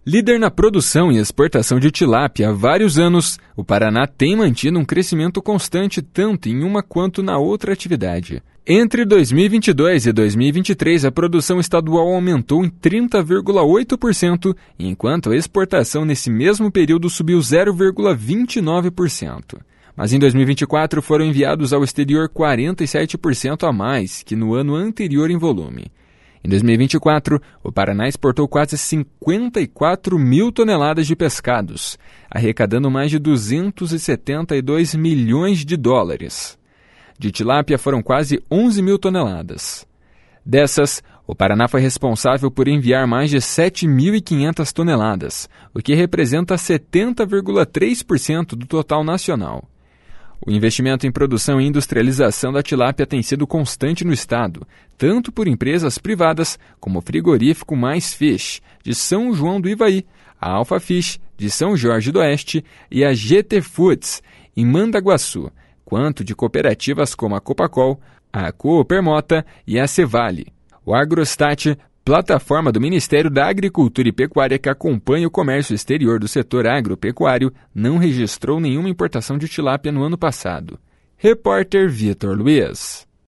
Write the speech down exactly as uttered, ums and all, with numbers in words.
Líder na produção e exportação de tilápia há vários anos, o Paraná tem mantido um crescimento constante tanto em uma quanto na outra atividade. Entre dois mil e vinte e dois e dois mil e vinte e três, a produção estadual aumentou em trinta vírgula oito por cento, enquanto a exportação nesse mesmo período subiu zero vírgula vinte e nove por cento. Mas em dois mil e vinte e quatro foram enviados ao exterior quarenta e sete por cento a mais que no ano anterior em volume. Em dois mil e vinte e quatro, o Paraná exportou quase cinquenta e quatro mil toneladas de pescados, arrecadando mais de duzentos e setenta e dois milhões de dólares. De tilápia foram quase onze mil toneladas. Dessas, o Paraná foi responsável por enviar mais de sete mil e quinhentas toneladas, o que representa setenta vírgula três por cento do total nacional. O investimento em produção e industrialização da tilápia tem sido constante no estado, tanto por empresas privadas como o frigorífico Mais Fish, de São João do Ivaí, a Alpha Fish, de São Jorge do Oeste, e a G T Foods, em Mandaguaçu, quanto de cooperativas como a Copacol, a Coopermota e a Cevale. O Agrostat, plataforma do Ministério da Agricultura e Pecuária que acompanha o comércio exterior do setor agropecuário, não registrou nenhuma importação de tilápia no ano passado. Repórter Vitor Luiz.